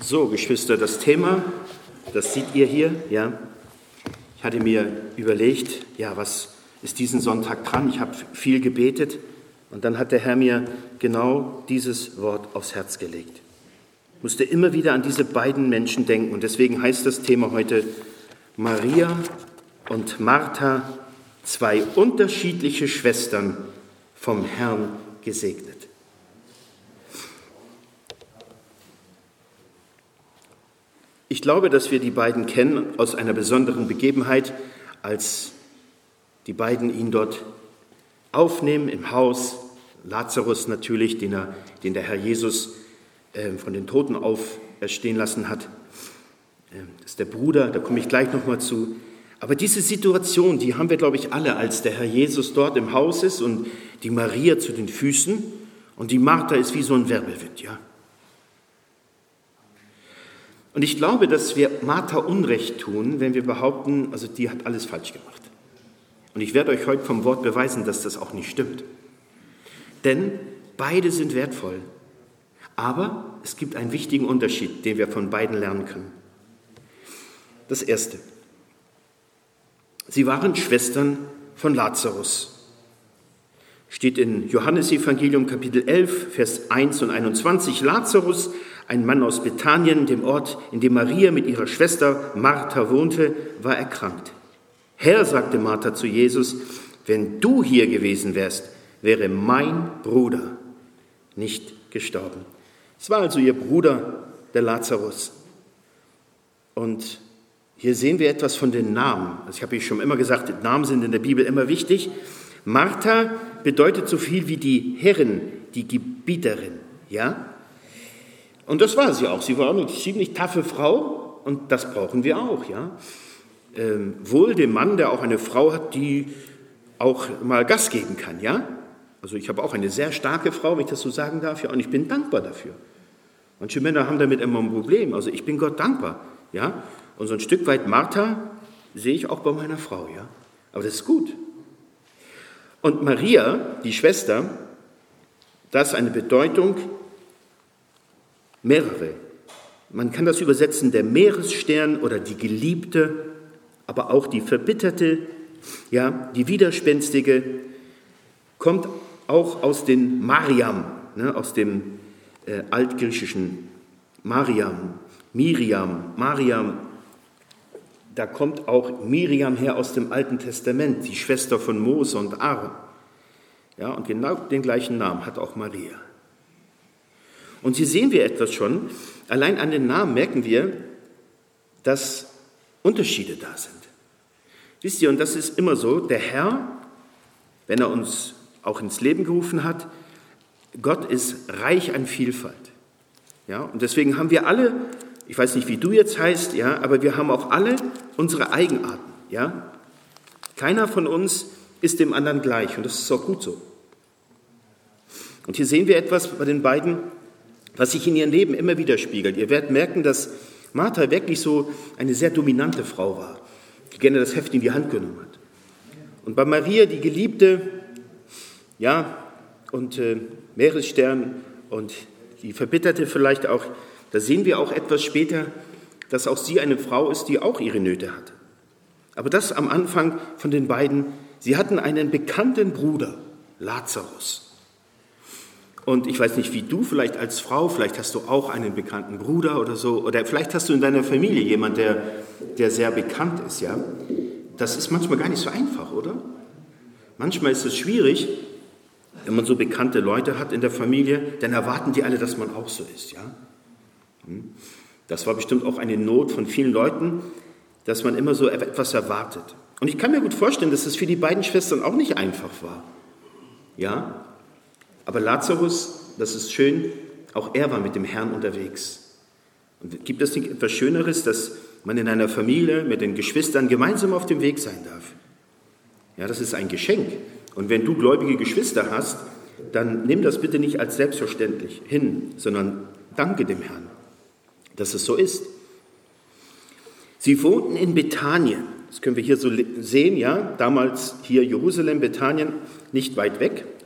So, Geschwister, das Thema, das seht ihr hier, ja. Ich hatte mir überlegt, ja, was ist diesen Sonntag dran? Ich habe viel gebetet und dann hat der Herr mir genau dieses Wort aufs Herz gelegt. Ich musste immer wieder an diese beiden Menschen denken und deswegen heißt das Thema heute Maria und Martha, zwei unterschiedliche Schwestern vom Herrn gesegnet. Ich glaube, dass wir die beiden kennen aus einer besonderen Begebenheit, als die beiden ihn dort aufnehmen im Haus. Lazarus natürlich, den der Herr Jesus von den Toten auferstehen lassen hat. Das ist der Bruder, da komme ich gleich nochmal zu. Aber diese Situation, die haben wir, glaube ich, alle, als der Herr Jesus dort im Haus ist und die Maria zu den Füßen und die Martha ist wie so ein Wirbelwind, ja. Und ich glaube, dass wir Martha Unrecht tun, wenn wir behaupten, also die hat alles falsch gemacht. Und ich werde euch heute vom Wort beweisen, dass das auch nicht stimmt. Denn beide sind wertvoll. Aber es gibt einen wichtigen Unterschied, den wir von beiden lernen können. Das Erste. Sie waren Schwestern von Lazarus. Steht in Johannesevangelium Kapitel 11, Vers 1 und 21. Lazarus, ein Mann aus Bethanien, dem Ort, in dem Maria mit ihrer Schwester Martha wohnte, war erkrankt. Herr, sagte Martha zu Jesus, wenn du hier gewesen wärst, wäre mein Bruder nicht gestorben. Es war also ihr Bruder, der Lazarus. Und hier sehen wir etwas von den Namen. Also ich habe schon immer gesagt, Namen sind in der Bibel immer wichtig. Martha bedeutet so viel wie die Herrin, die Gebieterin, ja? Und das war sie auch. Sie war eine ziemlich taffe Frau und das brauchen wir auch, ja? Wohl dem Mann, der auch eine Frau hat, die auch mal Gas geben kann, ja? Also ich habe auch eine sehr starke Frau, wenn ich das so sagen darf, ja, und ich bin dankbar dafür. Manche Männer haben damit immer ein Problem, also ich bin Gott dankbar, ja? Und so ein Stück weit Martha sehe ich auch bei meiner Frau, ja? Aber das ist gut. Und Maria, die Schwester, das ist eine Bedeutung, mehrere. Man kann das übersetzen, der Meeresstern oder die Geliebte, aber auch die Verbitterte, ja, die Widerspenstige, kommt auch aus den Mariam, ne, aus dem altgriechischen Mariam, Mariam. Da kommt auch Miriam her aus dem Alten Testament, die Schwester von Mose und Aaron. Ja, und genau den gleichen Namen hat auch Maria. Und hier sehen wir etwas schon. Allein an den Namen merken wir, dass Unterschiede da sind. Wisst ihr, und das ist immer so, der Herr, wenn er uns auch ins Leben gerufen hat, Gott ist reich an Vielfalt. Ja, und deswegen haben wir alle, ich weiß nicht, wie du jetzt heißt, ja, aber wir haben auch alle unsere Eigenarten. Ja? Keiner von uns ist dem anderen gleich und das ist auch gut so. Und hier sehen wir etwas bei den beiden, was sich in ihrem Leben immer wieder spiegelt. Ihr werdet merken, dass Martha wirklich so eine sehr dominante Frau war, die gerne das Heft in die Hand genommen hat. Und bei Maria, die Geliebte, ja, und Meeresstern und die Verbitterte vielleicht auch, da sehen wir auch etwas später, dass auch sie eine Frau ist, die auch ihre Nöte hatte. Aber das am Anfang von den beiden, sie hatten einen bekannten Bruder, Lazarus. Und ich weiß nicht, wie du vielleicht als Frau, vielleicht hast du auch einen bekannten Bruder oder so, oder vielleicht hast du in deiner Familie jemanden, der sehr bekannt ist, ja. Das ist manchmal gar nicht so einfach, oder? Manchmal ist es schwierig, wenn man so bekannte Leute hat in der Familie, dann erwarten die alle, dass man auch so ist, ja. Das war bestimmt auch eine Not von vielen Leuten, dass man immer so etwas erwartet. Und ich kann mir gut vorstellen, dass es für die beiden Schwestern auch nicht einfach war. Ja, aber Lazarus, das ist schön, auch er war mit dem Herrn unterwegs. Und gibt es nicht etwas Schöneres, dass man in einer Familie mit den Geschwistern gemeinsam auf dem Weg sein darf? Ja, das ist ein Geschenk. Und wenn du gläubige Geschwister hast, dann nimm das bitte nicht als selbstverständlich hin, sondern danke dem Herrn, dass es so ist. Sie wohnten in Bethanien. Das können wir hier so sehen, ja, damals hier Jerusalem, Bethanien, nicht weit weg.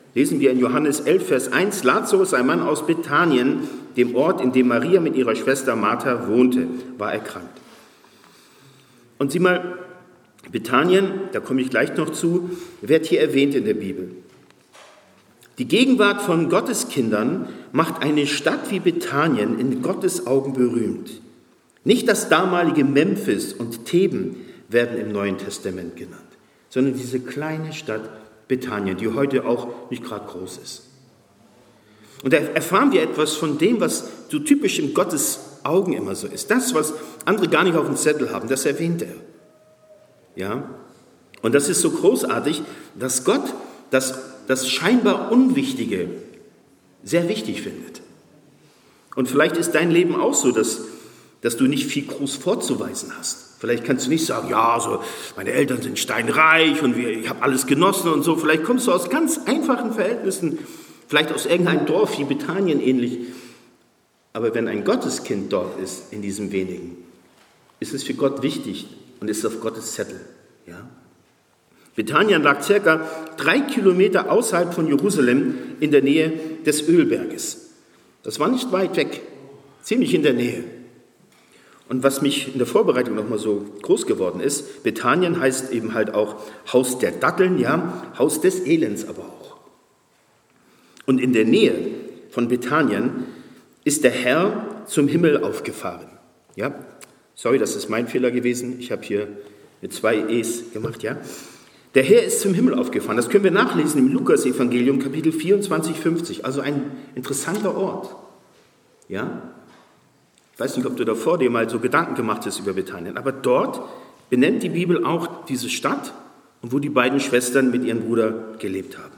lesen wir in Johannes 11, Vers 1, Lazarus, ein Mann aus Bethanien, dem Ort, in dem Maria mit ihrer Schwester Martha wohnte, war erkrankt. Und sieh mal, Bethanien, da komme ich gleich noch zu, wird hier erwähnt in der Bibel. Die Gegenwart von Gotteskindern macht eine Stadt wie Bethanien in Gottes Augen berühmt. Nicht das damalige Memphis und Theben werden im Neuen Testament genannt, sondern diese kleine Stadt Bethanien, die heute auch nicht gerade groß ist. Und da erfahren wir etwas von dem, was so typisch in Gottes Augen immer so ist. Das, was andere gar nicht auf dem Zettel haben, das erwähnt er. Ja? Und das ist so großartig, dass Gott das scheinbar Unwichtige sehr wichtig findet. Und vielleicht ist dein Leben auch so, dass du nicht viel groß vorzuweisen hast. Vielleicht kannst du nicht sagen, ja, so, meine Eltern sind steinreich und ich habe alles genossen und so. Vielleicht kommst du aus ganz einfachen Verhältnissen, vielleicht aus irgendeinem Dorf wie Bethanien ähnlich. Aber wenn ein Gotteskind dort ist, in diesem wenigen, ist es für Gott wichtig und ist auf Gottes Zettel. Ja? Bethanien lag circa 3 Kilometer außerhalb von Jerusalem in der Nähe des Ölberges. Das war nicht weit weg, ziemlich in der Nähe. Und was mich in der Vorbereitung nochmal so groß geworden ist, Bethanien heißt eben halt auch Haus der Datteln, ja, Haus des Elends aber auch. Und in der Nähe von Bethanien ist der Herr zum Himmel aufgefahren. Ja, sorry, das ist mein Fehler gewesen. Ich habe hier mit 2 E's gemacht, ja. Der Herr ist zum Himmel aufgefahren. Das können wir nachlesen im Lukas-Evangelium, Kapitel 24, 50. Also ein interessanter Ort. Ja. Ich weiß nicht, ob du davor dir mal so Gedanken gemacht hast über Bethanien. Aber dort benennt die Bibel auch diese Stadt und wo die beiden Schwestern mit ihrem Bruder gelebt haben.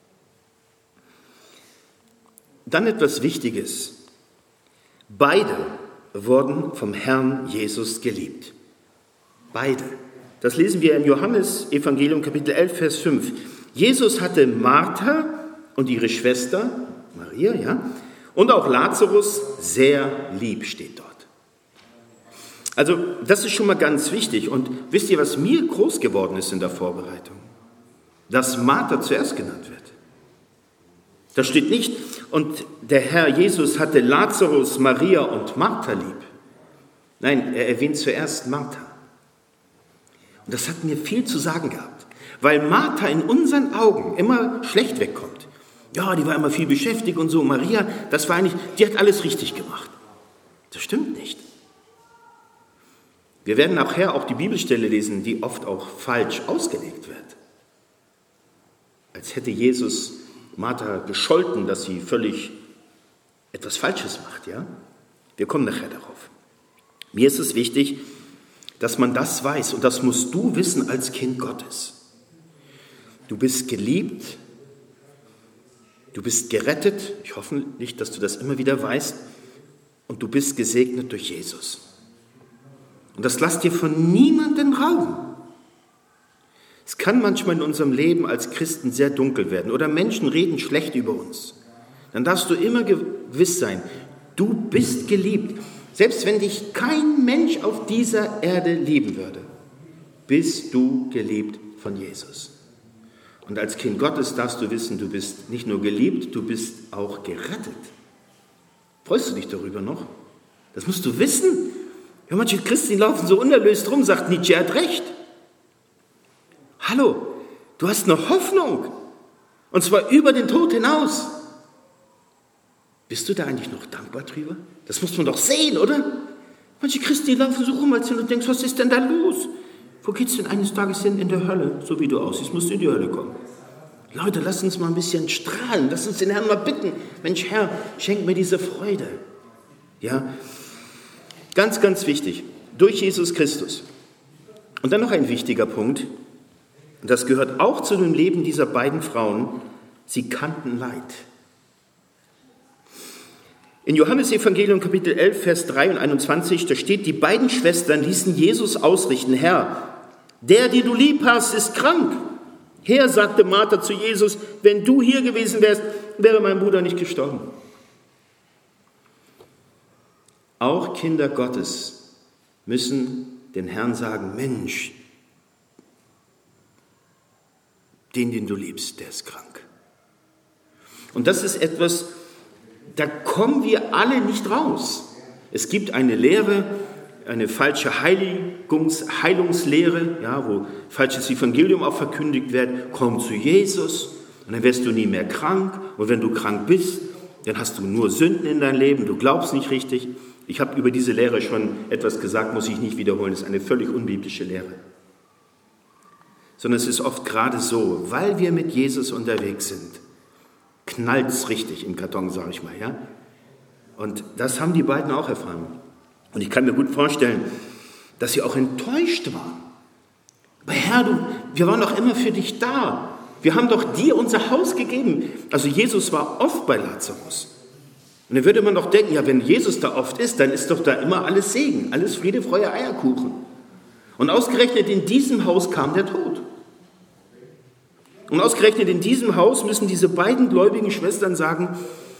Dann etwas Wichtiges. Beide wurden vom Herrn Jesus geliebt. Beide. Das lesen wir im Johannes-Evangelium, Kapitel 11, Vers 5. Jesus hatte Martha und ihre Schwester, Maria, ja, und auch Lazarus sehr lieb, steht dort. Also, das ist schon mal ganz wichtig. Und wisst ihr, was mir groß geworden ist in der Vorbereitung? Dass Martha zuerst genannt wird. Da steht nicht, und der Herr Jesus hatte Lazarus, Maria und Martha lieb. Nein, er erwähnt zuerst Martha. Und das hat mir viel zu sagen gehabt, weil Martha in unseren Augen immer schlecht wegkommt. Ja, die war immer viel beschäftigt und so. Maria, das war eigentlich, die hat alles richtig gemacht. Das stimmt nicht. Wir werden nachher auch die Bibelstelle lesen, die oft auch falsch ausgelegt wird. Als hätte Jesus Martha gescholten, dass sie völlig etwas Falsches macht, ja? Wir kommen nachher darauf. Mir ist es wichtig, dass man das weiß, und das musst du wissen als Kind Gottes. Du bist geliebt, du bist gerettet, ich hoffe nicht, dass du das immer wieder weißt, und du bist gesegnet durch Jesus. Und das lasst dir von niemandem Raum. Es kann manchmal in unserem Leben als Christen sehr dunkel werden oder Menschen reden schlecht über uns. Dann darfst du immer gewiss sein, du bist geliebt. Selbst wenn dich kein Mensch auf dieser Erde lieben würde, bist du geliebt von Jesus. Und als Kind Gottes darfst du wissen, du bist nicht nur geliebt, du bist auch gerettet. Freust du dich darüber noch? Das musst du wissen. Ja, manche Christen laufen so unerlöst rum, sagt Nietzsche, er hat recht. Hallo, du hast eine Hoffnung. Und zwar über den Tod hinaus. Bist du da eigentlich noch dankbar drüber? Das muss man doch sehen, oder? Manche Christen, die laufen so rum, als wenn du denkst, was ist denn da los? Wo geht's denn eines Tages hin? In der Hölle, so wie du aussiehst, musst du in die Hölle kommen. Leute, lass uns mal ein bisschen strahlen, lass uns den Herrn mal bitten. Mensch, Herr, schenk mir diese Freude. Ja, ganz, ganz wichtig, durch Jesus Christus. Und dann noch ein wichtiger Punkt, und das gehört auch zu dem Leben dieser beiden Frauen, sie kannten Leid. In Johannes Evangelium Kapitel 11, Vers 3 und 21, da steht, die beiden Schwestern ließen Jesus ausrichten, Herr, der, den du lieb hast, ist krank. Herr, sagte Martha zu Jesus, wenn du hier gewesen wärst, wäre mein Bruder nicht gestorben. Auch Kinder Gottes müssen den Herrn sagen, Mensch, den du liebst, der ist krank. Und das ist etwas, da kommen wir alle nicht raus. Es gibt eine Lehre, eine falsche Heilungslehre, ja, wo falsches Evangelium auch verkündigt wird. Komm zu Jesus und dann wirst du nie mehr krank. Und wenn du krank bist, dann hast du nur Sünden in deinem Leben, du glaubst nicht richtig. Ich habe über diese Lehre schon etwas gesagt, muss ich nicht wiederholen. Das ist eine völlig unbiblische Lehre. Sondern es ist oft gerade so, weil wir mit Jesus unterwegs sind, knallt es richtig im Karton, sage ich mal. Ja? Und das haben die beiden auch erfahren. Und ich kann mir gut vorstellen, dass sie auch enttäuscht waren. Aber Herr, wir waren doch immer für dich da. Wir haben doch dir unser Haus gegeben. Also Jesus war oft bei Lazarus. Und dann würde man doch denken, ja, wenn Jesus da oft ist, dann ist doch da immer alles Segen, alles Friede, Freude, Eierkuchen. Und ausgerechnet in diesem Haus kam der Tod. Und ausgerechnet in diesem Haus müssen diese beiden gläubigen Schwestern sagen,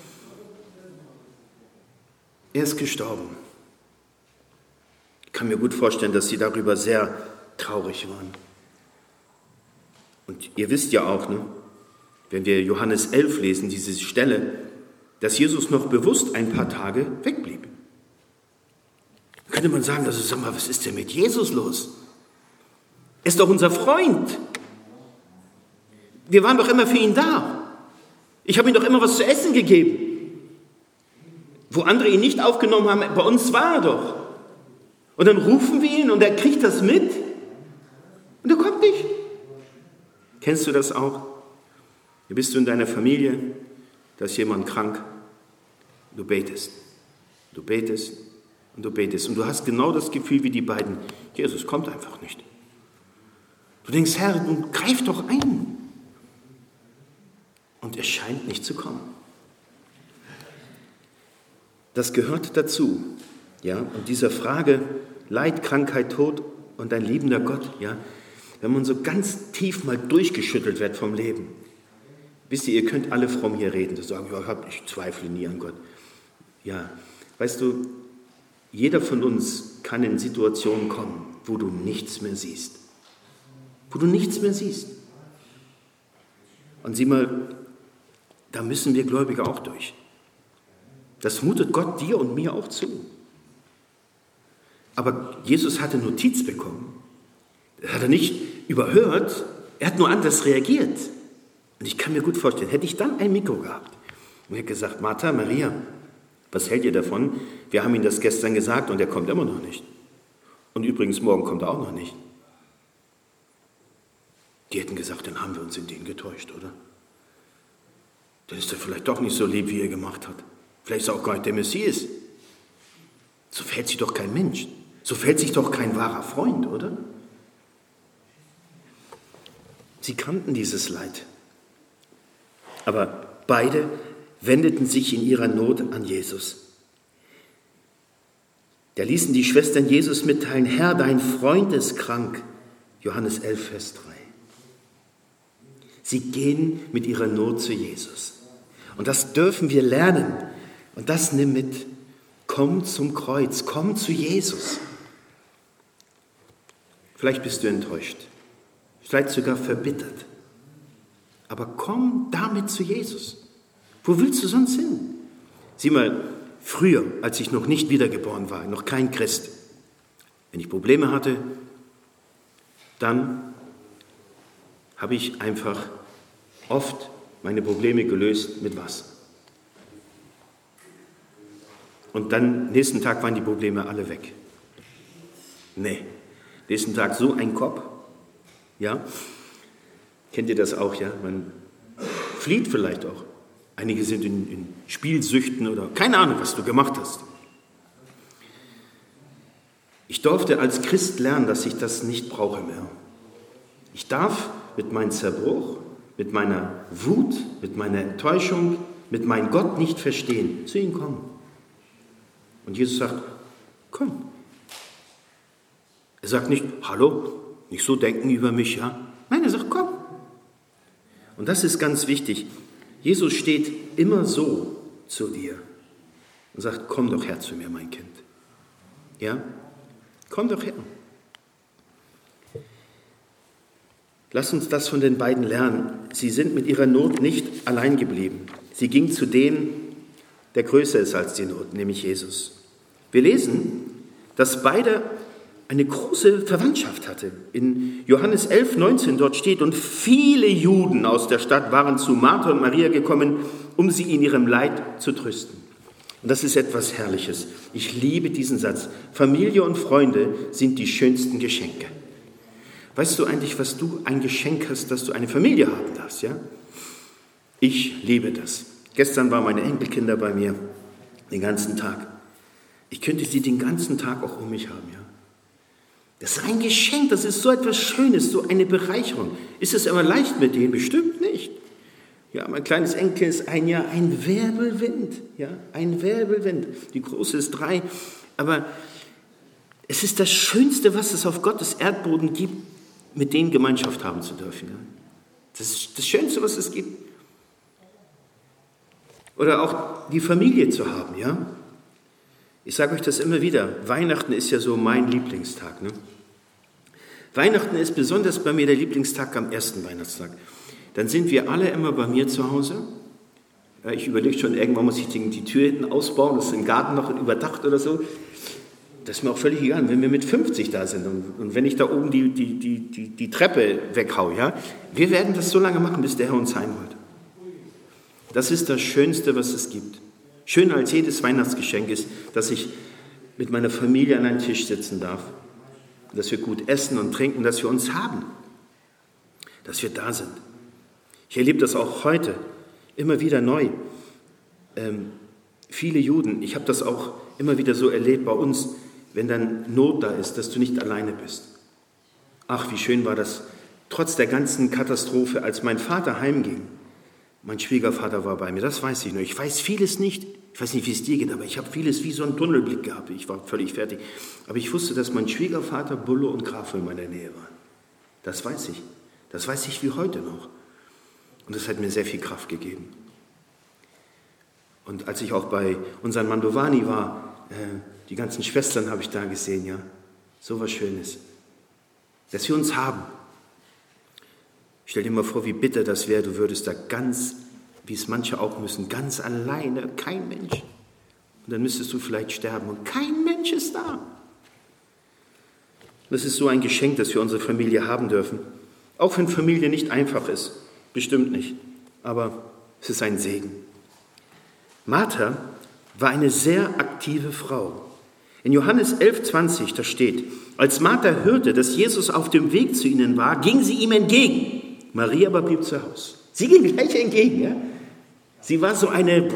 er ist gestorben. Ich kann mir gut vorstellen, dass sie darüber sehr traurig waren. Und ihr wisst ja auch, ne, wenn wir Johannes 11 lesen, diese Stelle, dass Jesus noch bewusst ein paar Tage wegblieb. Da könnte man sagen, also sag mal, was ist denn mit Jesus los? Er ist doch unser Freund. Wir waren doch immer für ihn da. Ich habe ihm doch immer was zu essen gegeben. Wo andere ihn nicht aufgenommen haben, bei uns war er doch. Und dann rufen wir ihn und er kriegt das mit und er kommt nicht. Kennst du das auch? Hier bist du in deiner Familie, da ist jemand krank, du betest und du betest und du hast genau das Gefühl wie die beiden, Jesus kommt einfach nicht. Du denkst, Herr, nun greif doch ein. Und er scheint nicht zu kommen. Das gehört dazu, ja, und dieser Frage, Leid, Krankheit, Tod und ein liebender Gott, ja, wenn man so ganz tief mal durchgeschüttelt wird vom Leben. Wisst ihr, ihr könnt alle fromm hier reden, das sagen, ja, ich zweifle nie an Gott. Ja, weißt du, jeder von uns kann in Situationen kommen, wo du nichts mehr siehst. Wo du nichts mehr siehst. Und sieh mal, da müssen wir Gläubige auch durch. Das mutet Gott dir und mir auch zu. Aber Jesus hatte Notiz bekommen. Das hat er nicht überhört, er hat nur anders reagiert. Und ich kann mir gut vorstellen, hätte ich dann ein Mikro gehabt und hätte gesagt, Martha, Maria, was hält ihr davon? Wir haben ihm das gestern gesagt und er kommt immer noch nicht. Und übrigens, morgen kommt er auch noch nicht. Die hätten gesagt, dann haben wir uns in den getäuscht, oder? Dann ist er vielleicht doch nicht so lieb, wie er gemacht hat. Vielleicht ist er auch gar nicht der Messias. So verhält sich doch kein Mensch. So verhält sich doch kein wahrer Freund, oder? Sie kannten dieses Leid. Aber beide wendeten sich in ihrer Not an Jesus. Da ließen die Schwestern Jesus mitteilen, Herr, dein Freund ist krank. Johannes 11, Vers 3. Sie gehen mit ihrer Not zu Jesus. Und das dürfen wir lernen. Und das nimm mit. Komm zum Kreuz, komm zu Jesus. Vielleicht bist du enttäuscht, vielleicht sogar verbittert. Aber komm damit zu Jesus. Wo willst du sonst hin? Sieh mal, früher, als ich noch nicht wiedergeboren war, noch kein Christ, wenn ich Probleme hatte, dann habe ich einfach oft meine Probleme gelöst mit was. Und dann, nächsten Tag waren die Probleme alle weg. Nee, nächsten Tag so ein Kopf. Ja, kennt ihr das auch, ja? Man flieht vielleicht auch. Einige sind in Spielsüchten oder keine Ahnung, was du gemacht hast. Ich durfte als Christ lernen, dass ich das nicht brauche mehr. Ich darf mit meinem Zerbruch, mit meiner Wut, mit meiner Enttäuschung, mit meinem Gott nicht verstehen, zu ihm kommen. Und Jesus sagt, komm. Er sagt nicht, hallo, nicht so denken über mich, ja? Nein, er sagt, komm. Und das ist ganz wichtig. Jesus steht immer so zu dir und sagt, komm doch her zu mir, mein Kind. Ja? Komm doch her. Lass uns das von den beiden lernen. Sie sind mit ihrer Not nicht allein geblieben. Sie ging zu dem, der größer ist als die Not, nämlich Jesus. Wir lesen, dass beide eine große Verwandtschaft hatte. In Johannes 11,19 dort steht, und viele Juden aus der Stadt waren zu Martha und Maria gekommen, um sie in ihrem Leid zu trösten. Und das ist etwas Herrliches. Ich liebe diesen Satz. Familie und Freunde sind die schönsten Geschenke. Weißt du eigentlich, was du ein Geschenk hast, dass du eine Familie haben darfst, ja? Ich liebe das. Gestern waren meine Enkelkinder bei mir den ganzen Tag. Ich könnte sie den ganzen Tag auch um mich haben, ja? Das ist ein Geschenk, das ist so etwas Schönes, so eine Bereicherung. Ist es immer leicht mit denen? Bestimmt nicht. Ja, mein kleines Enkel ist 1 Jahr, ein Wirbelwind, ja, ein Wirbelwind. Die große ist 3, aber es ist das Schönste, was es auf Gottes Erdboden gibt, mit denen Gemeinschaft haben zu dürfen. Ja. Das ist das Schönste, was es gibt. Oder auch die Familie zu haben, ja. Ich sage euch das immer wieder, Weihnachten ist ja so mein Lieblingstag. Ne? Weihnachten ist besonders bei mir der Lieblingstag am ersten Weihnachtstag. Dann sind wir alle immer bei mir zu Hause. Ja, ich überlege schon, irgendwann muss ich die Tür hinten ausbauen, das ist im Garten noch überdacht oder so. Das ist mir auch völlig egal, wenn wir mit 50 da sind und wenn ich da oben die Treppe weghaue. Ja? Wir werden das so lange machen, bis der Herr uns heimholt. Das ist das Schönste, was es gibt. Schöner als jedes Weihnachtsgeschenk ist, dass ich mit meiner Familie an einem Tisch sitzen darf, dass wir gut essen und trinken, dass wir uns haben, dass wir da sind. Ich erlebe das auch heute immer wieder neu. Viele Juden, ich habe das auch immer wieder so erlebt bei uns, wenn dann Not da ist, dass du nicht alleine bist. Ach, wie schön war das, trotz der ganzen Katastrophe, als mein Vater heimging. Mein Schwiegervater war bei mir, das weiß ich noch. Ich weiß vieles nicht, ich weiß nicht, wie es dir geht, aber ich habe vieles wie so einen Tunnelblick gehabt. Ich war völlig fertig. Aber ich wusste, dass mein Schwiegervater Bulle und Grafel in meiner Nähe waren. Das weiß ich. Das weiß ich wie heute noch. Und das hat mir sehr viel Kraft gegeben. Und als ich auch bei unseren Mandovani war, die ganzen Schwestern habe ich da gesehen, ja. So was Schönes. Dass wir uns haben. Stell dir mal vor, wie bitter das wäre, du würdest da ganz, wie es manche auch müssen, ganz alleine, kein Mensch. Und dann müsstest du vielleicht sterben und kein Mensch ist da. Das ist so ein Geschenk, das wir unsere Familie haben dürfen. Auch wenn Familie nicht einfach ist, bestimmt nicht, aber es ist ein Segen. Martha war eine sehr aktive Frau. In Johannes 11,20, da steht, als Martha hörte, dass Jesus auf dem Weg zu ihnen war, ging sie ihm entgegen. Maria aber blieb zu Hause. Sie ging gleich entgegen. Ja? Sie war so eine...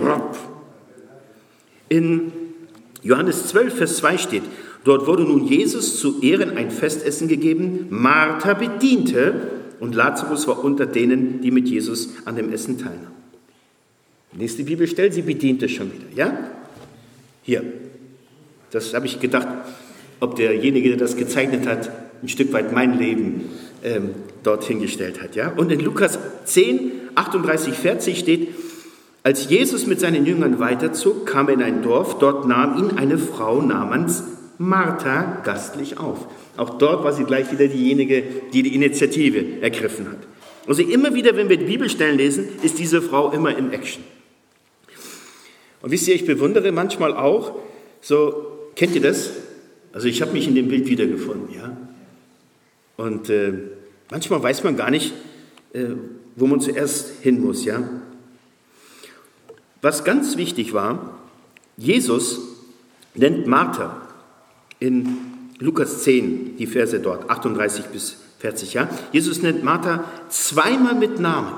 In Johannes 12, Vers 2 steht, dort wurde nun Jesus zu Ehren ein Festessen gegeben. Martha bediente und Lazarus war unter denen, die mit Jesus an dem Essen teilnahmen. Nächste Bibelstelle, sie bediente schon wieder. Ja? Hier. Das habe ich gedacht, ob derjenige, der das gezeichnet hat, ein Stück weit mein Leben dorthin gestellt hat. Ja? Und in Lukas 10, 38, 40 steht, als Jesus mit seinen Jüngern weiterzog, kam er in ein Dorf, dort nahm ihn eine Frau namens Martha gastlich auf. Auch dort war sie gleich wieder diejenige, die die Initiative ergriffen hat. Also immer wieder, wenn wir die Bibelstellen lesen, ist diese Frau immer im Action. Und wisst ihr, ich bewundere manchmal auch, so, kennt ihr das? Also ich habe mich in dem Bild wiedergefunden, ja. Und manchmal weiß man gar nicht, wo man zuerst hin muss, ja. Was ganz wichtig war, Jesus nennt Martha in Lukas 10, die Verse dort, 38 bis 40, ja. Jesus nennt Martha zweimal mit Namen.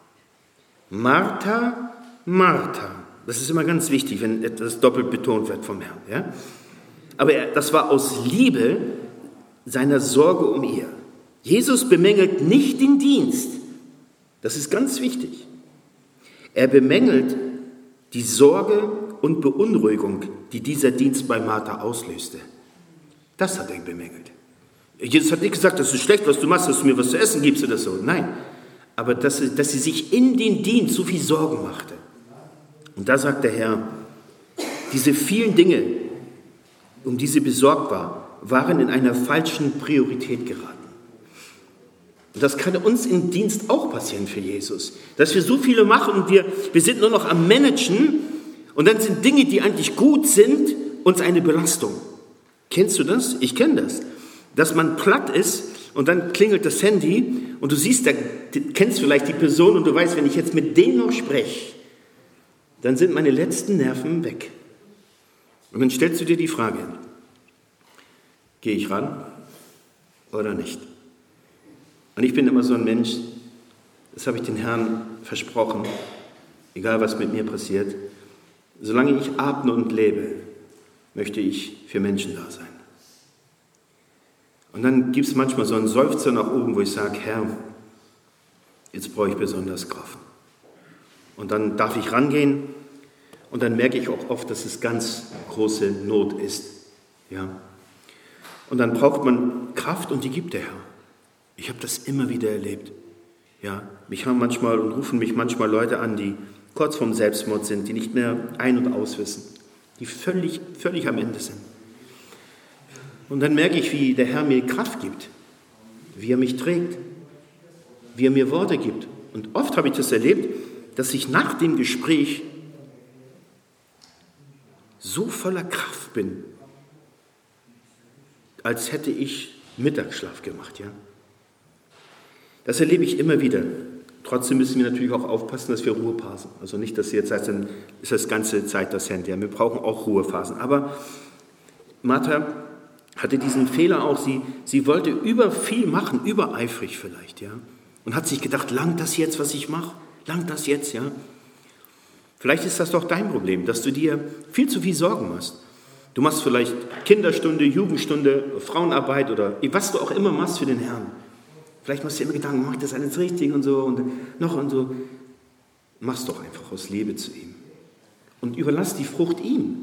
Martha, Martha. Das ist immer ganz wichtig, wenn etwas doppelt betont wird vom Herrn, ja. Aber das war aus Liebe seiner Sorge um ihr. Jesus bemängelt nicht den Dienst. Das ist ganz wichtig. Er bemängelt die Sorge und Beunruhigung, die dieser Dienst bei Martha auslöste. Das hat er bemängelt. Jesus hat nicht gesagt, das ist schlecht, was du machst, dass du mir was zu essen gibst oder so. Nein, aber dass sie sich in den Dienst so viel Sorgen machte. Und da sagt der Herr, diese vielen Dinge, um die sie besorgt war, waren in einer falschen Priorität geraten. Und das kann uns im Dienst auch passieren für Jesus. Dass wir so viele machen und wir sind nur noch am Managen und dann sind Dinge, die eigentlich gut sind, uns eine Belastung. Kennst du das? Ich kenne das. Dass man platt ist und dann klingelt das Handy und du siehst, du kennst vielleicht die Person und du weißt, wenn ich jetzt mit dem noch spreche, dann sind meine letzten Nerven weg. Und dann stellst du dir die Frage, gehe ich ran oder nicht? Und ich bin immer so ein Mensch, das habe ich den Herrn versprochen, egal was mit mir passiert, solange ich atme und lebe, möchte ich für Menschen da sein. Und dann gibt es manchmal so einen Seufzer nach oben, wo ich sage, Herr, jetzt brauche ich besonders Kraft. Und dann darf ich rangehen und dann merke ich auch oft, dass es ganz große Not ist. Ja. Und dann braucht man Kraft und die gibt der Herr. Ich habe das immer wieder erlebt. Ja, mich haben manchmal und rufen mich manchmal Leute an, die kurz vorm Selbstmord sind, die nicht mehr ein- und auswissen, die völlig am Ende sind. Und dann merke ich, wie der Herr mir Kraft gibt, wie er mich trägt, wie er mir Worte gibt. Und oft habe ich das erlebt, dass ich nach dem Gespräch so voller Kraft bin, als hätte ich Mittagsschlaf gemacht, ja. Das erlebe ich immer wieder. Trotzdem müssen wir natürlich auch aufpassen, dass wir Ruhephasen. Also nicht, dass sie jetzt heißt, dann ist das ganze Zeit das Handy. Ja, wir brauchen auch Ruhephasen. Aber Martha hatte diesen Fehler auch. Sie wollte über viel machen, übereifrig vielleicht, ja. Und hat sich gedacht, langt das jetzt, was ich mache? Langt das jetzt, ja? Vielleicht ist das doch dein Problem, dass du dir viel zu viel Sorgen machst. Du machst vielleicht Kinderstunde, Jugendstunde, Frauenarbeit oder was du auch immer machst für den Herrn. Vielleicht machst du dir immer Gedanken, mach das alles richtig und so und noch und so. Mach's doch einfach aus Liebe zu ihm. Und überlass die Frucht ihm.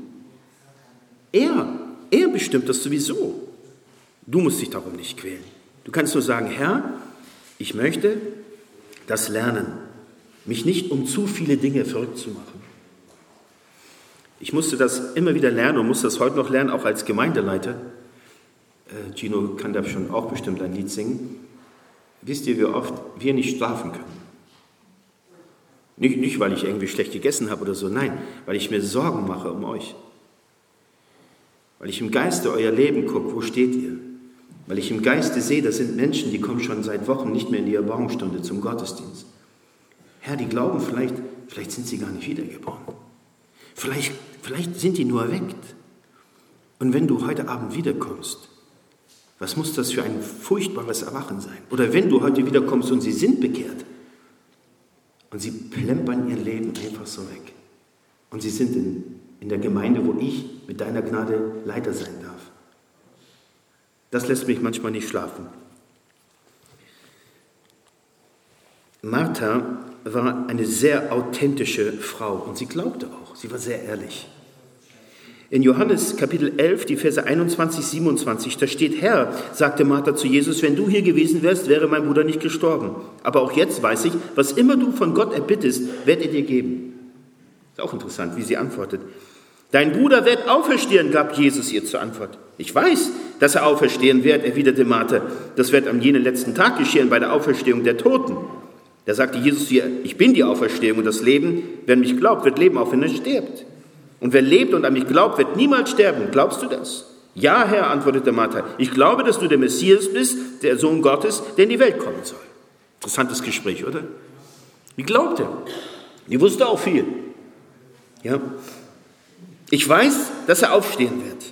Er bestimmt das sowieso. Du musst dich darum nicht quälen. Du kannst nur sagen, Herr, ich möchte das lernen, mich nicht um zu viele Dinge verrückt zu machen. Ich musste das immer wieder lernen und muss das heute noch lernen, auch als Gemeindeleiter. Gino kann da schon auch bestimmt ein Lied singen. Wisst ihr, wie oft wir nicht schlafen können? Nicht, weil ich irgendwie schlecht gegessen habe oder so, nein, weil ich mir Sorgen mache um euch. Weil ich im Geiste euer Leben gucke, wo steht ihr? Weil ich im Geiste sehe, das sind Menschen, die kommen schon seit Wochen nicht mehr in die Erbauungsstunde zum Gottesdienst. Herr, die glauben, vielleicht sind sie gar nicht wiedergeboren. Vielleicht sind die nur erweckt. Und wenn du heute Abend wiederkommst, was muss das für ein furchtbares Erwachen sein? Oder wenn du heute wiederkommst und sie sind bekehrt und sie plempern ihr Leben einfach so weg. Und sie sind in der Gemeinde, wo ich mit deiner Gnade Leiter sein darf. Das lässt mich manchmal nicht schlafen. Martha war eine sehr authentische Frau und sie glaubte auch. Sie war sehr ehrlich. In Johannes Kapitel 11, die Verse 21, 27, da steht, Herr, sagte Martha zu Jesus, wenn du hier gewesen wärst, wäre mein Bruder nicht gestorben. Aber auch jetzt weiß ich, was immer du von Gott erbittest, wird er dir geben. Ist auch interessant, wie sie antwortet. Dein Bruder wird auferstehen, gab Jesus ihr zur Antwort. Ich weiß, dass er auferstehen wird, erwiderte Martha. Das wird am jenen letzten Tag geschehen, bei der Auferstehung der Toten. Da sagte Jesus zu ihr, ich bin die Auferstehung und das Leben. Wer an mich glaubt, wird leben, auch wenn er stirbt. Und wer lebt und an mich glaubt, wird niemals sterben. Glaubst du das? Ja, Herr, antwortete Martha. Ich glaube, dass du der Messias bist, der Sohn Gottes, der in die Welt kommen soll. Interessantes Gespräch, oder? Die glaubte. Die wusste auch viel. Ja. Ich weiß, dass er aufstehen wird.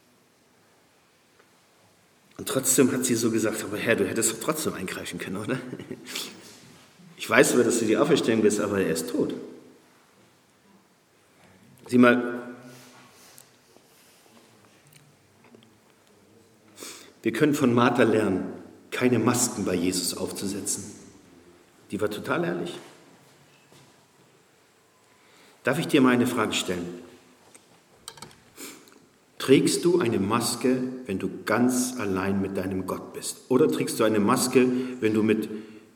Und trotzdem hat sie so gesagt, aber Herr, du hättest doch trotzdem eingreifen können, oder? Ich weiß aber, dass du die Auferstehung bist, aber er ist tot. Sieh mal, wir können von Martha lernen, keine Masken bei Jesus aufzusetzen. Die war total ehrlich. Darf ich dir mal eine Frage stellen? Trägst du eine Maske, wenn du ganz allein mit deinem Gott bist? Oder trägst du eine Maske, wenn du mit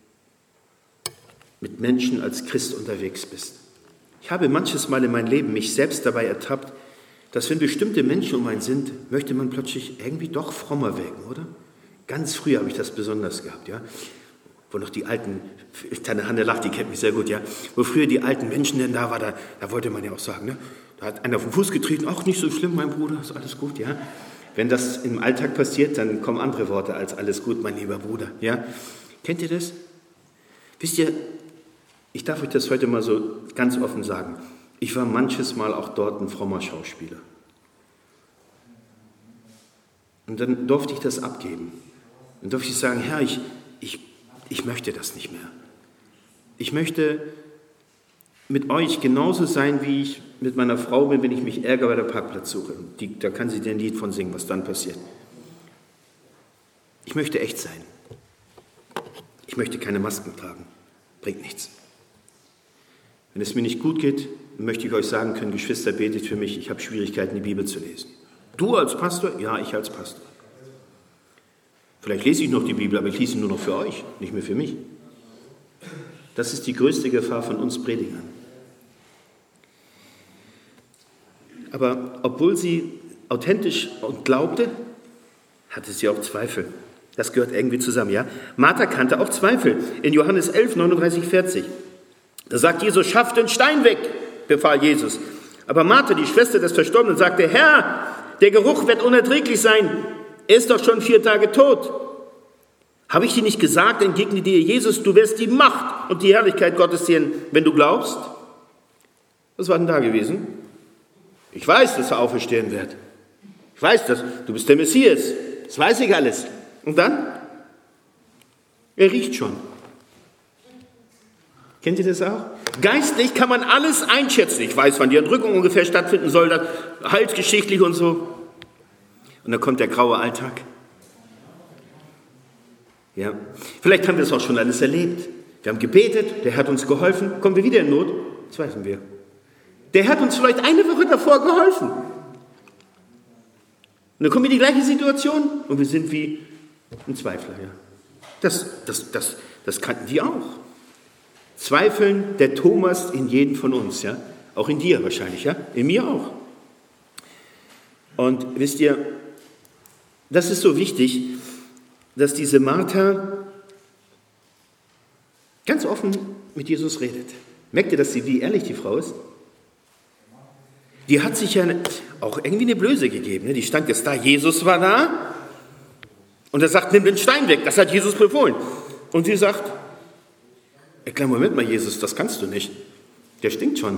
Menschen als Christ unterwegs bist? Ich habe manches Mal in meinem Leben mich selbst dabei ertappt, dass wenn bestimmte Menschen um einen sind, möchte man plötzlich irgendwie doch frommer wirken, oder? Ganz früh habe ich das besonders gehabt, ja. wo noch die alten, Tante Hanne lacht, die kennt mich sehr gut, ja, wo früher die alten Menschen denn da war, da wollte man ja auch sagen, ne? Da hat einer auf den Fuß getreten, ach, nicht so schlimm, mein Bruder, ist alles gut, ja. Wenn das im Alltag passiert, dann kommen andere Worte als alles gut, mein lieber Bruder, ja. Kennt ihr das? Wisst ihr, ich darf euch das heute mal so ganz offen sagen, ich war manches Mal auch dort ein frommer Schauspieler. Und dann durfte ich das abgeben. Dann durfte ich sagen, Herr, ich möchte das nicht mehr. Ich möchte mit euch genauso sein, wie ich mit meiner Frau bin, wenn ich mich ärgere bei der Parkplatzsuche. Da kann sie dir ein Lied von singen, was dann passiert. Ich möchte echt sein. Ich möchte keine Masken tragen. Bringt nichts. Wenn es mir nicht gut geht, möchte ich euch sagen können, Geschwister, betet für mich, ich habe Schwierigkeiten, die Bibel zu lesen. Du als Pastor? Ja, ich als Pastor. Vielleicht lese ich noch die Bibel, aber ich lese sie nur noch für euch, nicht mehr für mich. Das ist die größte Gefahr von uns Predigern. Aber obwohl sie authentisch und glaubte, hatte sie auch Zweifel. Das gehört irgendwie zusammen, ja? Martha kannte auch Zweifel. In Johannes 11, 39, 40. Da sagt Jesus, schafft den Stein weg, befahl Jesus. Aber Martha, die Schwester des Verstorbenen, sagte, Herr, der Geruch wird unerträglich sein. Er ist doch schon 4 Tage tot. Habe ich dir nicht gesagt, entgegnete dir Jesus, du wirst die Macht und die Herrlichkeit Gottes sehen, wenn du glaubst? Was war denn da gewesen? Ich weiß, dass er auferstehen wird. Ich weiß das. Du bist der Messias. Das weiß ich alles. Und dann? Er riecht schon. Kennt ihr das auch? Geistlich kann man alles einschätzen. Ich weiß, wann die Entrückung ungefähr stattfinden soll, das heilsgeschichtlich und so. Und dann kommt der graue Alltag. Ja, vielleicht haben wir es auch schon alles erlebt. Wir haben gebetet, der Herr hat uns geholfen. Kommen wir wieder in Not? Zweifeln wir. Der hat uns vielleicht eine Woche davor geholfen. Und dann kommen wir in die gleiche Situation und wir sind wie ein Zweifler. Ja. Das kannten die auch. Zweifeln der Thomas in jedem von uns, ja, auch in dir wahrscheinlich, ja, in mir auch. Und wisst ihr, das ist so wichtig, dass diese Martha ganz offen mit Jesus redet. Merkt ihr, wie ehrlich die Frau ist? Die hat sich ja auch irgendwie eine Blöße gegeben. Die stand jetzt da, Jesus war da und er sagt, nimm den Stein weg, das hat Jesus befohlen. Und sie sagt, kleinen Moment mal, Jesus, das kannst du nicht. Der stinkt schon.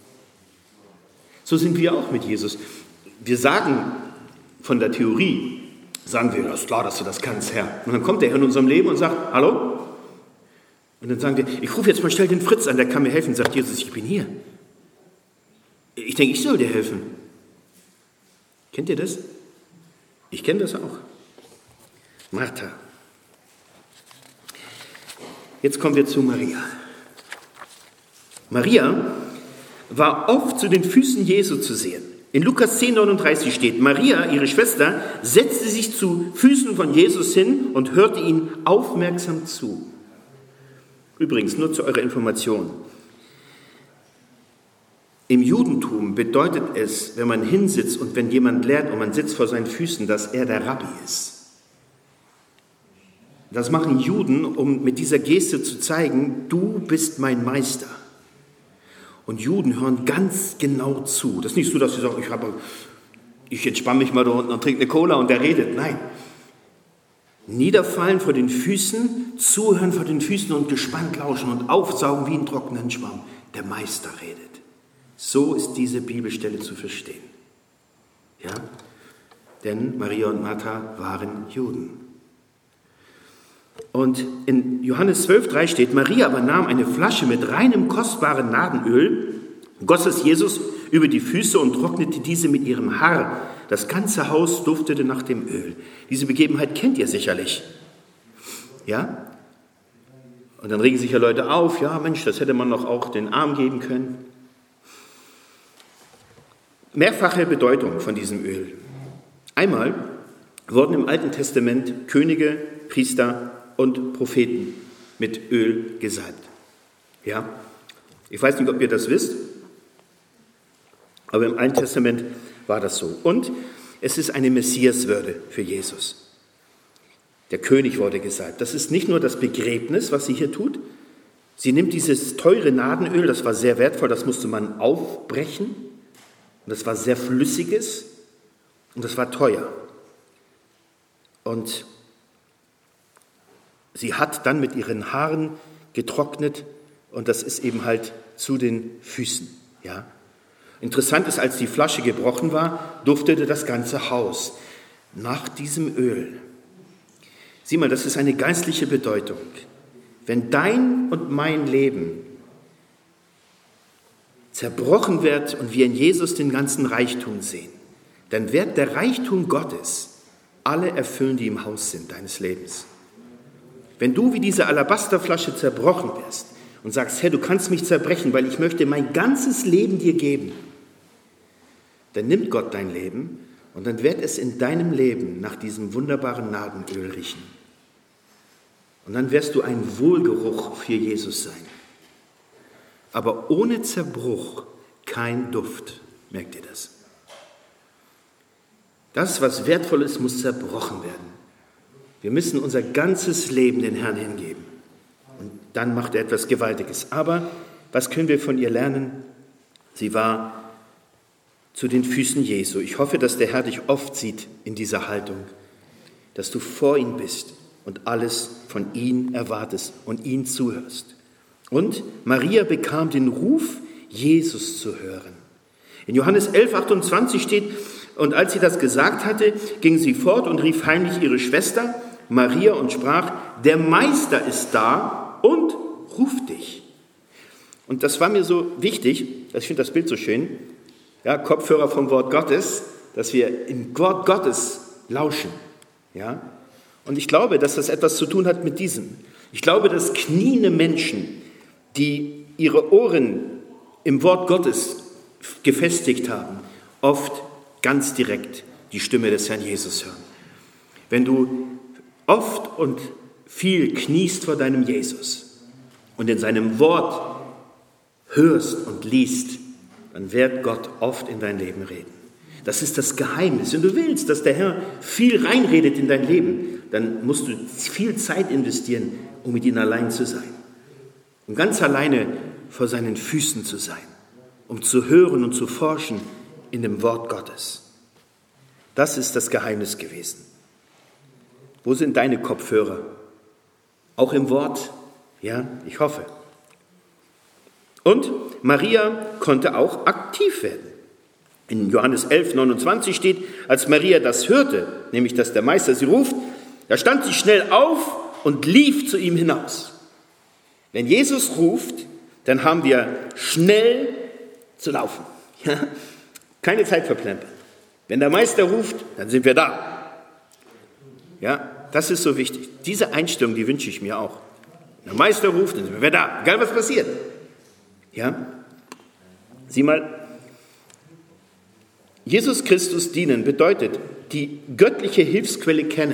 So sind wir auch mit Jesus. Wir sagen von der Theorie, sagen wir, das ist klar, dass du das kannst, Herr. Und dann kommt der Herr in unserem Leben und sagt, hallo? Und dann sagen wir, ich rufe jetzt mal schnell den Fritz an, der kann mir helfen. Sagt Jesus, ich bin hier. Ich denke, ich soll dir helfen. Kennt ihr das? Ich kenne das auch. Martha. Jetzt kommen wir zu Maria. Maria war oft zu den Füßen Jesu zu sehen. In Lukas 10, 39 steht, Maria, ihre Schwester, setzte sich zu Füßen von Jesus hin und hörte ihm aufmerksam zu. Übrigens, nur zu eurer Information. Im Judentum bedeutet es, wenn man hinsitzt und wenn jemand lehrt und man sitzt vor seinen Füßen, dass er der Rabbi ist. Das machen Juden, um mit dieser Geste zu zeigen, du bist mein Meister. Und Juden hören ganz genau zu. Das ist nicht so, dass sie sagen, ich entspanne mich mal da unten und trinke eine Cola und der redet. Nein. Niederfallen vor den Füßen, zuhören vor den Füßen und gespannt lauschen und aufsaugen wie einen trockenen Schwamm. Der Meister redet. So ist diese Bibelstelle zu verstehen. Ja? Denn Maria und Martha waren Juden. Und in Johannes 12,3 steht, Maria aber nahm eine Flasche mit reinem, kostbaren Nadenöl, goss es Jesus über die Füße und trocknete diese mit ihrem Haar. Das ganze Haus duftete nach dem Öl. Diese Begebenheit kennt ihr sicherlich. Ja? Und dann regen sich ja Leute auf, ja Mensch, das hätte man doch auch den Armen geben können. Mehrfache Bedeutung von diesem Öl. Einmal wurden im Alten Testament Könige, Priester und Propheten mit Öl gesalbt. Ja, ich weiß nicht, ob ihr das wisst, aber im Alten Testament war das so. Und es ist eine Messiaswürde für Jesus. Der König wurde gesalbt. Das ist nicht nur das Begräbnis, was sie hier tut. Sie nimmt dieses teure Nadenöl, das war sehr wertvoll, das musste man aufbrechen. Und das war sehr flüssiges und das war teuer. Und sie hat dann mit ihren Haaren getrocknet und das ist eben halt zu den Füßen. Ja. Interessant ist, als die Flasche gebrochen war, duftete das ganze Haus nach diesem Öl. Sieh mal, das ist eine geistliche Bedeutung. Wenn dein und mein Leben zerbrochen wird und wir in Jesus den ganzen Reichtum sehen, dann wird der Reichtum Gottes alle erfüllen, die im Haus sind deines Lebens. Wenn du wie diese Alabasterflasche zerbrochen wirst und sagst, Herr, du kannst mich zerbrechen, weil ich möchte mein ganzes Leben dir geben, dann nimmt Gott dein Leben und dann wird es in deinem Leben nach diesem wunderbaren Nadenöl riechen. Und dann wirst du ein Wohlgeruch für Jesus sein. Aber ohne Zerbruch kein Duft. Merkt ihr das? Das, was wertvoll ist, muss zerbrochen werden. Wir müssen unser ganzes Leben den Herrn hingeben. Und dann macht er etwas Gewaltiges. Aber was können wir von ihr lernen? Sie war zu den Füßen Jesu. Ich hoffe, dass der Herr dich oft sieht in dieser Haltung, dass du vor ihm bist und alles von ihm erwartest und ihm zuhörst. Und Maria bekam den Ruf, Jesus zu hören. In Johannes 11,28 steht, und als sie das gesagt hatte, ging sie fort und rief heimlich ihre Schwester Maria und sprach, der Meister ist da und ruft dich. Und das war mir so wichtig, ich finde das Bild so schön, ja, Kopfhörer vom Wort Gottes, dass wir im Wort Gottes lauschen. Ja? Und ich glaube, dass das etwas zu tun hat mit diesem. Ich glaube, dass kniende Menschen, die ihre Ohren im Wort Gottes gefestigt haben, oft ganz direkt die Stimme des Herrn Jesus hören. Wenn du oft und viel kniest vor deinem Jesus und in seinem Wort hörst und liest, dann wird Gott oft in dein Leben reden. Das ist das Geheimnis. Wenn du willst, dass der Herr viel reinredet in dein Leben, dann musst du viel Zeit investieren, um mit ihm allein zu sein. Um ganz alleine vor seinen Füßen zu sein, um zu hören und zu forschen in dem Wort Gottes. Das ist das Geheimnis gewesen. Wo sind deine Kopfhörer? Auch im Wort? Ja, ich hoffe. Und Maria konnte auch aktiv werden. In Johannes 11,29 steht, als Maria das hörte, nämlich dass der Meister sie ruft, da stand sie schnell auf und lief zu ihm hinaus. Wenn Jesus ruft, dann haben wir schnell zu laufen. Ja? Keine Zeit verplempern. Wenn der Meister ruft, dann sind wir da. Ja, das ist so wichtig. Diese Einstellung, die wünsche ich mir auch. Wenn der Meister ruft, dann sind wir da. Egal was passiert. Ja? Sieh mal, Jesus Christus dienen bedeutet, die göttliche Hilfsquelle kennen.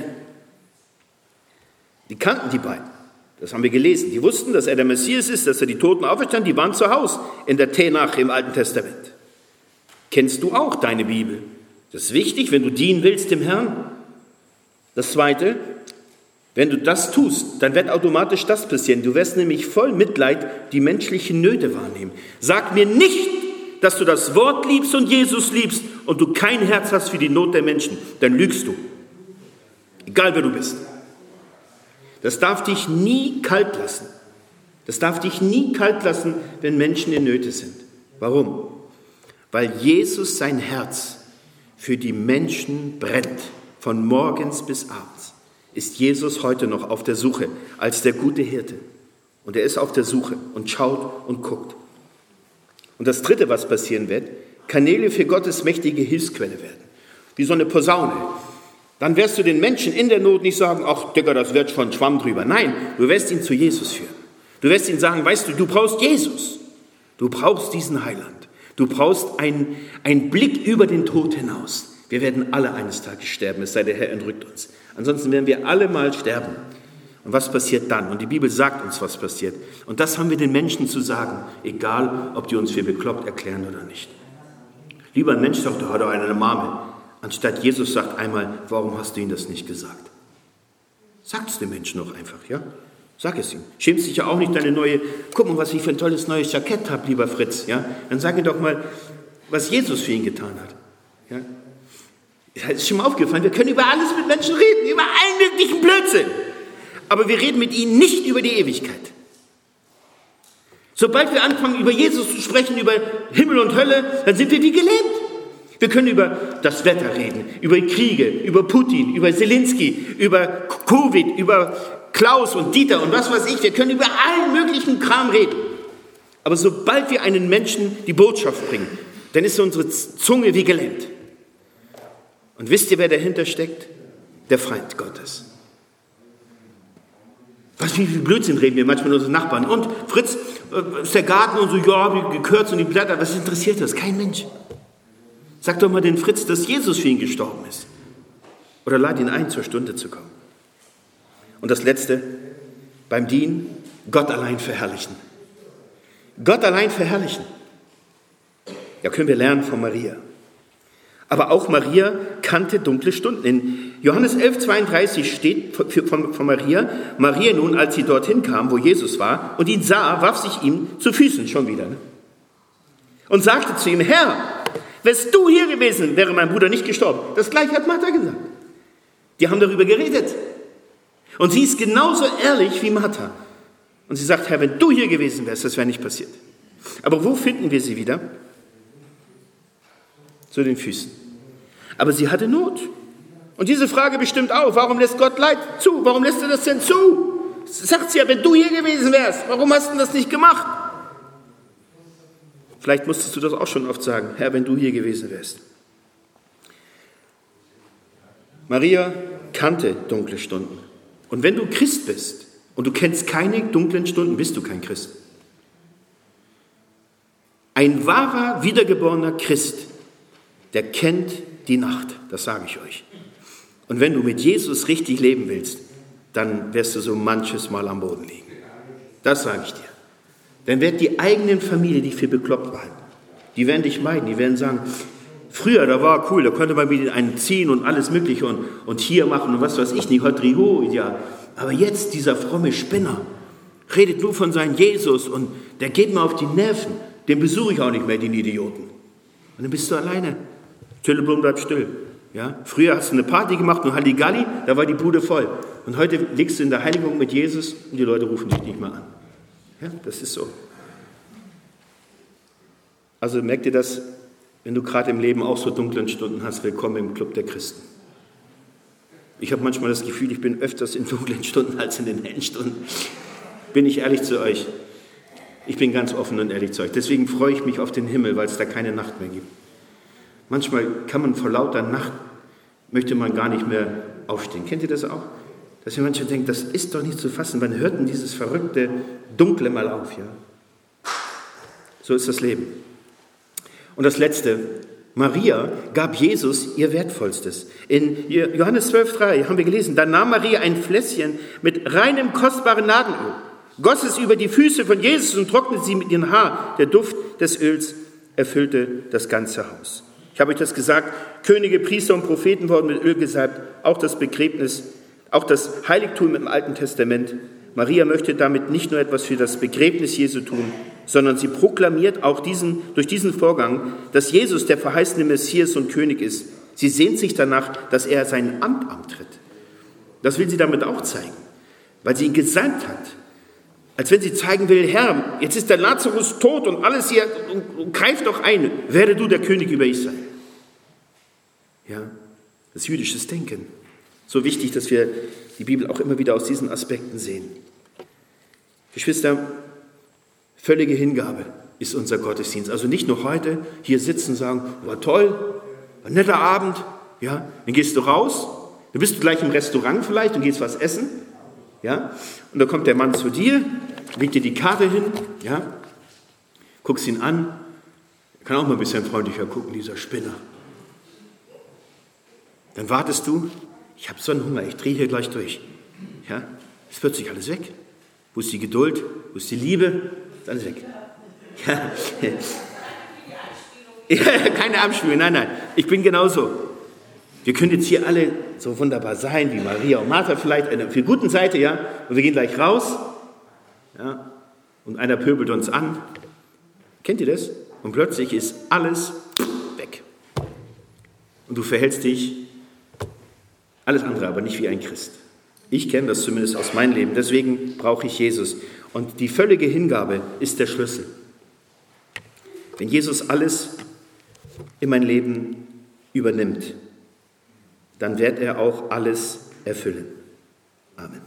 Die kannten die beiden. Das haben wir gelesen. Die wussten, dass er der Messias ist, dass er die Toten auferstand. Die waren zu Hause in der Tenach im Alten Testament. Kennst du auch deine Bibel? Das ist wichtig, wenn du dienen willst dem Herrn. Das Zweite, wenn du das tust, dann wird automatisch das passieren. Du wirst nämlich voll Mitleid die menschlichen Nöte wahrnehmen. Sag mir nicht, dass du das Wort liebst und Jesus liebst und du kein Herz hast für die Not der Menschen. Dann lügst du. Egal wer du bist. Das darf dich nie kalt lassen. Das darf dich nie kalt lassen, wenn Menschen in Nöte sind. Warum? Weil Jesus sein Herz für die Menschen brennt. Von morgens bis abends ist Jesus heute noch auf der Suche als der gute Hirte. Und er ist auf der Suche und schaut und guckt. Und das Dritte, was passieren wird, Kanäle für Gottes mächtige Hilfsquelle werden. Wie so eine Posaune. Dann wirst du den Menschen in der Not nicht sagen, ach Digga, das wird schon Schwamm drüber. Nein, du wirst ihn zu Jesus führen. Du wirst ihm sagen, weißt du, du brauchst Jesus. Du brauchst diesen Heiland. Du brauchst einen Blick über den Tod hinaus. Wir werden alle eines Tages sterben, es sei der Herr entrückt uns. Ansonsten werden wir alle mal sterben. Und was passiert dann? Und die Bibel sagt uns, was passiert. Und das haben wir den Menschen zu sagen, egal, ob die uns für bekloppt erklären oder nicht. Lieber ein Mensch sagt, da hat er eine Mame. Anstatt Jesus sagt einmal, warum hast du ihm das nicht gesagt? Sag es den Menschen auch einfach, ja? Sag es ihm. Schämst dich ja auch nicht deine neue, guck mal, was ich für ein tolles neues Jackett habe, lieber Fritz, ja? Dann sag ihm doch mal, was Jesus für ihn getan hat, ja? Ja, ist schon mal aufgefallen, wir können über alles mit Menschen reden, über allen möglichen Blödsinn. Aber wir reden mit ihnen nicht über die Ewigkeit. Sobald wir anfangen, über Jesus zu sprechen, über Himmel und Hölle, dann sind wir wie gelähmt. Wir können über das Wetter reden, über Kriege, über Putin, über Zelensky, über Covid, über Klaus und Dieter und was weiß ich. Wir können über allen möglichen Kram reden. Aber sobald wir einen Menschen die Botschaft bringen, dann ist unsere Zunge wie gelähmt. Und wisst ihr, wer dahinter steckt? Der Feind Gottes. Wie viel Blödsinn reden wir manchmal mit unseren Nachbarn. Und Fritz, ist der Garten und so, ja, wie gekürzt und die Blätter, was interessiert das? Kein Mensch. Sag doch mal den Fritz, dass Jesus für ihn gestorben ist. Oder lad ihn ein, zur Stunde zu kommen. Und das Letzte, beim Dienen, Gott allein verherrlichen. Gott allein verherrlichen. Ja, können wir lernen von Maria. Aber auch Maria kannte dunkle Stunden. In Johannes 11,32 steht von Maria, Maria nun, als sie dorthin kam, wo Jesus war, und ihn sah, warf sich ihm zu Füßen, schon wieder, ne? Und sagte zu ihm, Herr, wärst du hier gewesen, wäre mein Bruder nicht gestorben. Das gleiche hat Martha gesagt. Die haben darüber geredet. Und sie ist genauso ehrlich wie Martha. Und sie sagt, Herr, wenn du hier gewesen wärst, das wäre nicht passiert. Aber wo finden wir sie wieder? Zu den Füßen. Aber sie hatte Not. Und diese Frage bestimmt auch, warum lässt Gott Leid zu? Warum lässt er das denn zu? Sagt sie ja, wenn du hier gewesen wärst, warum hast du das nicht gemacht? Vielleicht musstest du das auch schon oft sagen, Herr, wenn du hier gewesen wärst. Maria kannte dunkle Stunden. Und wenn du Christ bist und du kennst keine dunklen Stunden, bist du kein Christ. Ein wahrer, wiedergeborener Christ, der kennt die Nacht, das sage ich euch. Und wenn du mit Jesus richtig leben willst, dann wirst du so manches Mal am Boden liegen. Das sage ich dir. Dann wird die eigenen Familie dich für bekloppt halten. Die werden dich meiden, die werden sagen, früher, da war cool, da konnte man mit einen ziehen und alles mögliche und hier machen und was weiß ich nicht, ja. Aber jetzt, dieser fromme Spinner, redet nur von seinem Jesus und der geht mir auf die Nerven. Den besuche ich auch nicht mehr, den Idioten. Und dann bist du alleine. Tilleblum bleibt still. Ja? Früher hast du eine Party gemacht und Halligalli, da war die Bude voll. Und heute liegst du in der Heiligung mit Jesus und die Leute rufen dich nicht mehr an. Ja, das ist so. Also merkt ihr das, wenn du gerade im Leben auch so dunklen Stunden hast, willkommen im Club der Christen. Ich habe manchmal das Gefühl, ich bin öfters in dunklen Stunden als in den hellen Stunden. Bin ich ehrlich zu euch? Ich bin ganz offen und ehrlich zu euch. Deswegen freue ich mich auf den Himmel, weil es da keine Nacht mehr gibt. Manchmal kann man vor lauter Nacht, möchte man gar nicht mehr aufstehen. Kennt ihr das auch? Dass ihr manchmal denkt, das ist doch nicht zu fassen. Wann hört denn dieses verrückte Dunkle mal auf? Ja? So ist das Leben. Und das Letzte, Maria gab Jesus ihr Wertvollstes. In Johannes 12,3 haben wir gelesen, da nahm Maria ein Fläschchen mit reinem, kostbaren Nadelöl, goss es über die Füße von Jesus und trocknete sie mit ihrem Haar. Der Duft des Öls erfüllte das ganze Haus. Ich habe euch das gesagt, Könige, Priester und Propheten wurden mit Öl gesalbt, auch das Begräbnis, auch das Heiligtum im Alten Testament. Maria möchte damit nicht nur etwas für das Begräbnis Jesu tun, sondern sie proklamiert auch durch diesen Vorgang, dass Jesus der verheißene Messias und König ist. Sie sehnt sich danach, dass er sein Amt antritt. Das will sie damit auch zeigen, weil sie ihn gesalbt hat. Als wenn sie zeigen will, Herr, jetzt ist der Lazarus tot und alles hier, und greif doch ein, werde du der König über Israel. Ja, das ist jüdisches Denken. So wichtig, dass wir die Bibel auch immer wieder aus diesen Aspekten sehen. Geschwister, völlige Hingabe ist unser Gottesdienst. Also nicht nur heute hier sitzen und sagen, war toll, war ein netter Abend, ja, dann gehst du raus, dann bist du gleich im Restaurant vielleicht und gehst was essen, ja, und dann kommt der Mann zu dir, legt dir die Karte hin, ja, guckst ihn an, kann auch mal ein bisschen freundlicher gucken, dieser Spinner. Dann wartest du, ich habe so einen Hunger, ich drehe hier gleich durch. Ja, es wird sich alles weg. Wo ist die Geduld? Wo ist die Liebe? Ist alles weg. Ja. Ja, keine Abspülung, nein. Ich bin genauso. Wir können jetzt hier alle so wunderbar sein, wie Maria und Martha vielleicht, auf der guten Seite, ja, und wir gehen gleich raus, ja, und einer pöbelt uns an. Kennt ihr das? Und plötzlich ist alles weg. Und du verhältst dich alles andere, aber nicht wie ein Christ. Ich kenne das zumindest aus meinem Leben, deswegen brauche ich Jesus. Und die völlige Hingabe ist der Schlüssel. Wenn Jesus alles in mein Leben übernimmt, dann wird er auch alles erfüllen. Amen.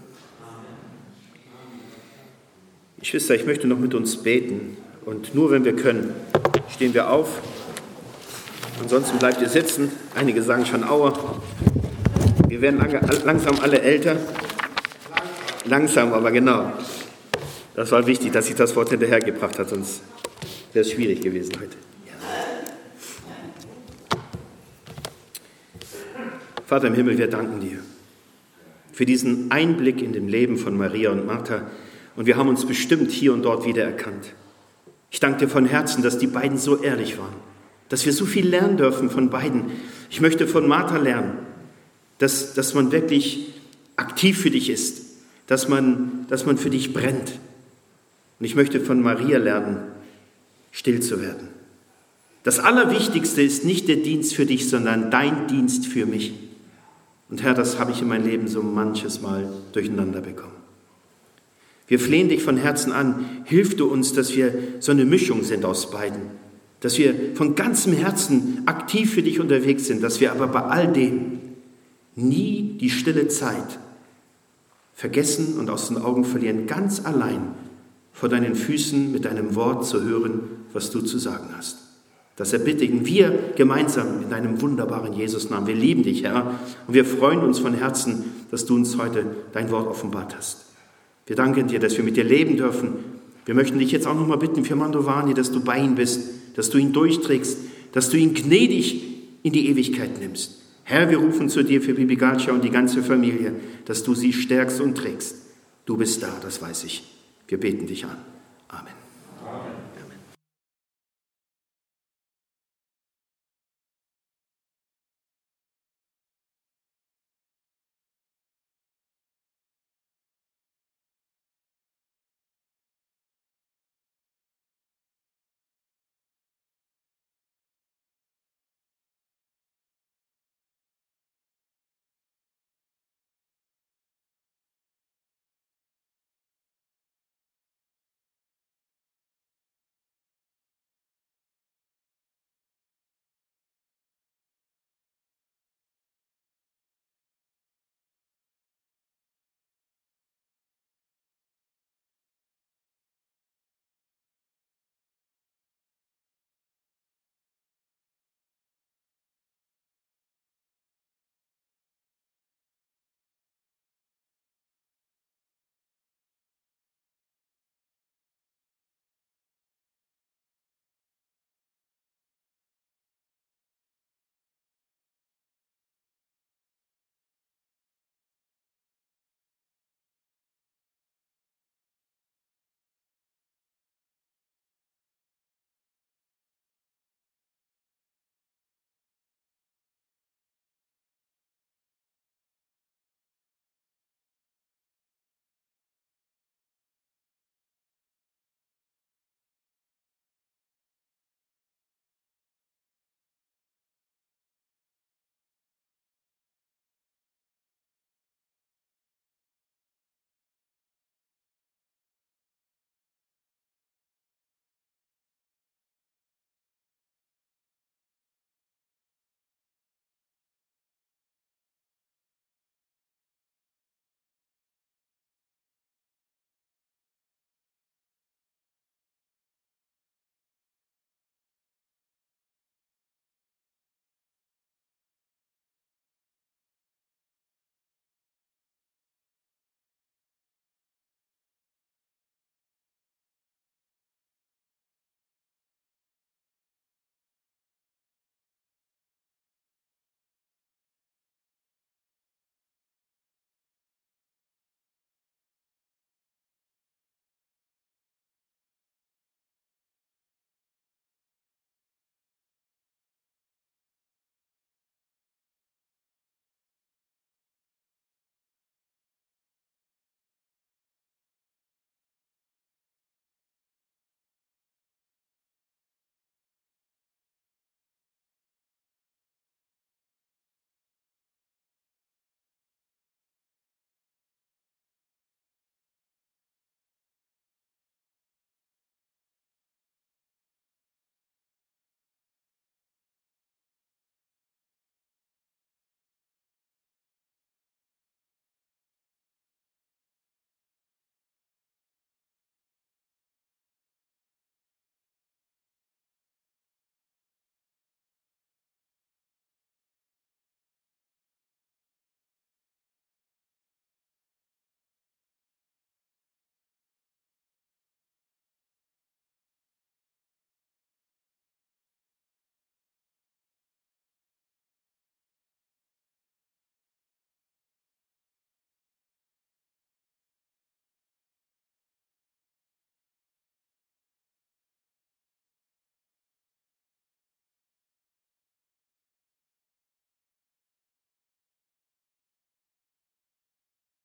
Geschwister, ich möchte noch mit uns beten und nur wenn wir können, stehen wir auf. Ansonsten bleibt ihr sitzen. Einige sagen schon Aua. Wir werden langsam alle älter. Langsam, aber genau. Das war wichtig, dass ich das Wort hinterhergebracht habe, sonst wäre es schwierig gewesen heute. Vater im Himmel, wir danken dir für diesen Einblick in dem Leben von Maria und Martha und wir haben uns bestimmt hier und dort wiedererkannt. Ich danke dir von Herzen, dass die beiden so ehrlich waren, dass wir so viel lernen dürfen von beiden. Ich möchte von Martha lernen, dass man wirklich aktiv für dich ist, dass man für dich brennt. Und ich möchte von Maria lernen, still zu werden. Das Allerwichtigste ist nicht der Dienst für dich, sondern dein Dienst für mich. Und Herr, das habe ich in meinem Leben so manches Mal durcheinander bekommen. Wir flehen dich von Herzen an, hilf du uns, dass wir so eine Mischung sind aus beiden, dass wir von ganzem Herzen aktiv für dich unterwegs sind, dass wir aber bei all dem nie die stille Zeit vergessen und aus den Augen verlieren, ganz allein vor deinen Füßen mit deinem Wort zu hören, was du zu sagen hast. Das erbittigen wir gemeinsam in deinem wunderbaren Jesus-Namen. Wir lieben dich, Herr, und wir freuen uns von Herzen, dass du uns heute dein Wort offenbart hast. Wir danken dir, dass wir mit dir leben dürfen. Wir möchten dich jetzt auch noch mal bitten für Mandovani, dass du bei ihm bist, dass du ihn durchträgst, dass du ihn gnädig in die Ewigkeit nimmst. Herr, wir rufen zu dir für Bibi Gatscha und die ganze Familie, dass du sie stärkst und trägst. Du bist da, das weiß ich. Wir beten dich an.